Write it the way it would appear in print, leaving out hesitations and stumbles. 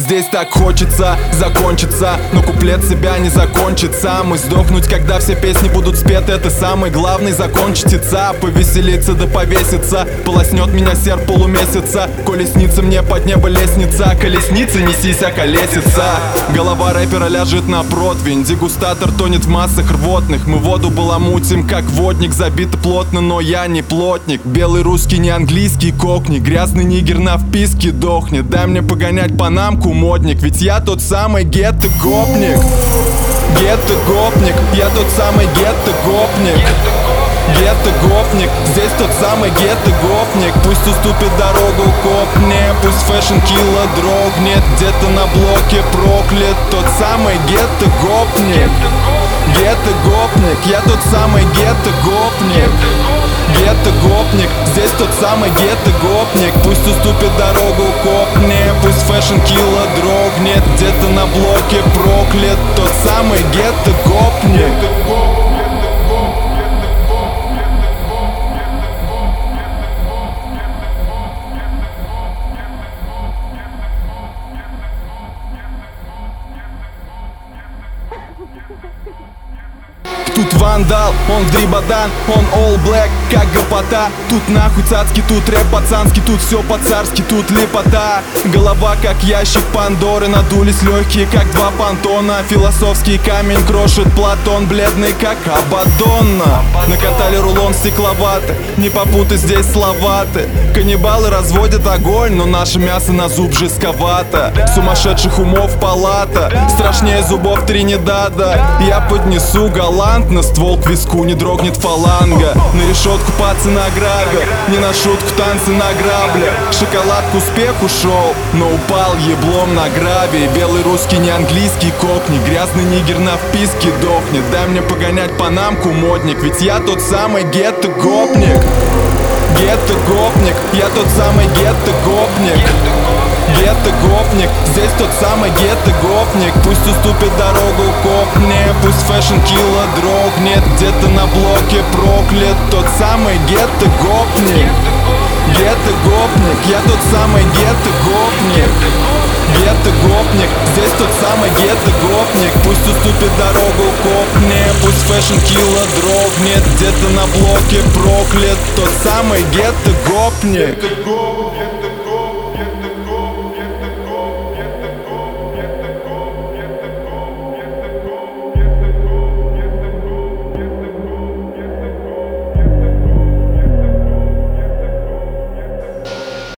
Здесь так хочется закончиться, но куплет себя не закончит сам. И сдохнуть, когда все песни будут спеты, это самый главный. Закончить ица, повеселиться да повеситься. Полоснет меня серп полумесяца. Колесница мне под небо лестница. Колесница, несись, а колесица. Голова рэпера ляжет на противень. Дегустатор тонет в массах рвотных. Мы воду баламутим, как водник. Забито плотно, но я не плотник. Белый русский, не английский кокни. Грязный нигер на вписке дохнет. Дай мне погонять панамку, модник. Ведь я тот самый гетто-гопник. Гетто-гопник, я тот самый гетто-гопник. Гетто-гопник, здесь тот самый гетто-гопник. Пусть уступит дорогу копне, пусть фэшн-килла дрогнет. Где-то на блоке проклят тот самый гетто-гопник. Гетто-гопник, я тот самый гетто-гопник. Гетто-гопник, здесь тот самый гетто-гопник. Пусть уступит дорогу копне, пусть фэшн-килла дрогнет. Где-то на блоке проклят тот самый гетто-гопник. Тут вандал, он дрибадан, он all black, как гопота. Тут нахуй цацки, тут рэп пацанский, тут все по-царски, тут лепота. Голова как ящик Пандоры, надулись легкие, как два понтона. Философский камень крошит Платон, бледный как Абадонна. Накатали рулон стекловато, не попутай здесь слова-то. Каннибалы разводят огонь, но наше мясо на зуб жестковато. Сумасшедших умов палата, страшнее зубов Тринидада. Я поднесу галантно ствол к виску, не дрогнет фаланга. На решетку пацы на грабе, не на шутку танцы на грабле. Шоколад к успеху шел, но упал еблом на граве. Белый русский, не английский кокни. Грязный нигер на вписке дохнет. Дай мне погонять панамку, модник. Ведь я тот самый гетто-гопник. Гетто-гопник, я тот самый гетто-гопник. Гетто-гопник, здесь тот самый гетто-гопник. Пусть уступит дорогу копне, пусть фэшн-килла дрогнет. Где-то на блоке проклят тот самый гетто-гопник. Гетто-гопник, я тот самый гетто-гопник. Гетто-гопник, здесь тот самый гетто-гопник. Пусть уступит дорогу копне, пусть фэшн-килла дрогнет. Где-то на блоке проклят тот самый гетто-гопник.